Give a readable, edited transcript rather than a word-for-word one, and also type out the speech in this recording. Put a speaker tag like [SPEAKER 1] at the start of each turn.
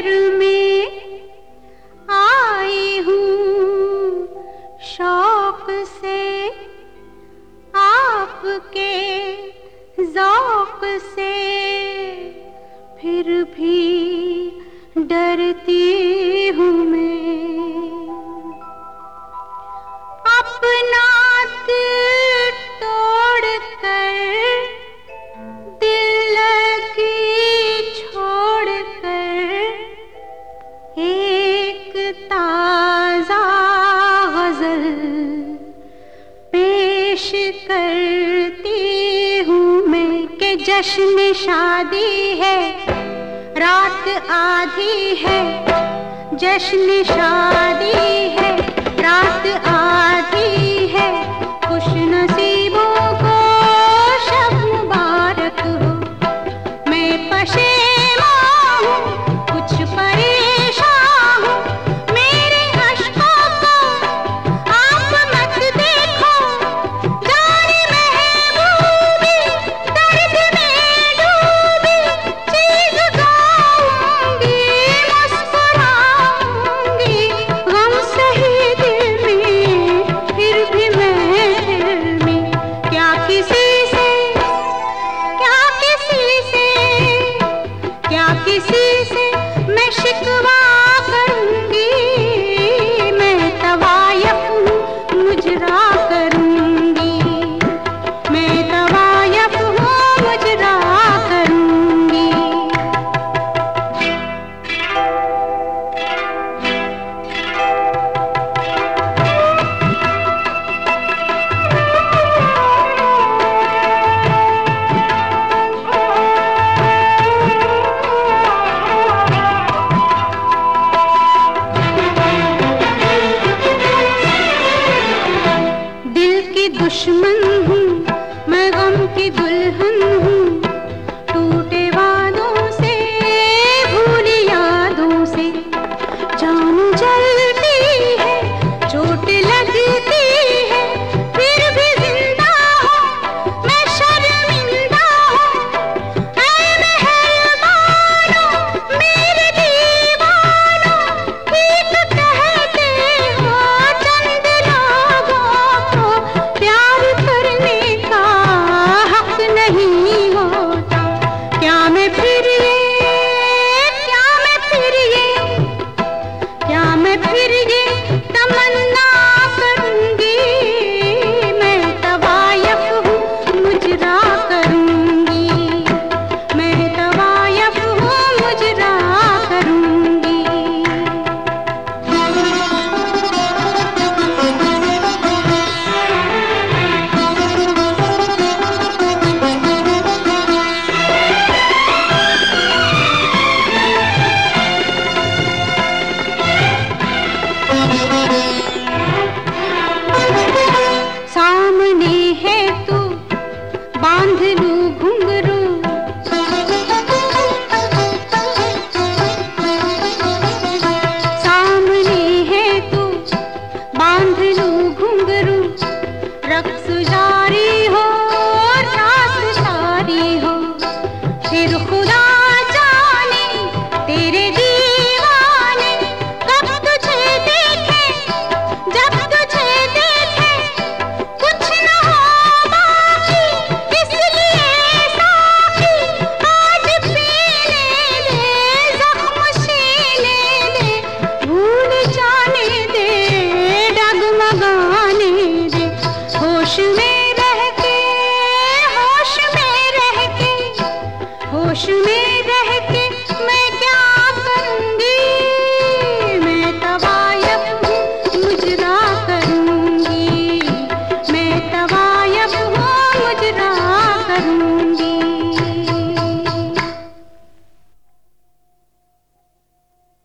[SPEAKER 1] में आई हूँ शौक से, आपके ज़ौक़ से, फिर भी डरती हूँ मैं। अपना दिल तोड़ कर, दिल लगी छोड़ कर, एक ताज़ा ग़ज़ल पेश करती हूँ मैं कि जश्न शादी है, रात आधी है, जश्न शादी है, रात आधी है, खुश नसीबों को शब मुबारक हो। मैं पशेमां हूँ, कुछ परेशान हूँ, मेरे अश्कों को आप मत देखो, जाने महबूबी दर्द में डूबी, चीज़ गाऊंगी, मुस्कुराऊंगी, गम सही दिल में, फिर भी मैं दिल में क्या किसी से, क्या किसी से, क्या किसी से मैं शिकवा करूंगी। मैं तवायफ हूँ, मुजरा करूंगी, मैं तवायफ हूँ, मुजरा करूंगी। दिल की दुश्मन हूँ मैं, गम की दुल्हन हूँ, टूटे वादों से, भूली यादों से, जान जलती है, चोट लगती है, फिर भी जिंदा हूँ, मैं शर्मिंदा हूँ। ऐ मेहरबानों, मेरे दीवानों, ठीक कहते हो, चंद लोगों को प्यार करने का हक नहीं होता। क्या मैं फिर ये, क्या मैं फिर ये, क्या मैं फिर ये तमन्ना करूंगी। मैं तवायफ हूँ, मुजरा करूंगी, मैं तवायफ हूँ, मुजरा करूंगी। सामने है तू, बांध लूं घुंघरू, सामने है तू, बांध लूं घुंघरू, रक्स जारी हो, रात सारी हो, फिर खुदा जाने तेरे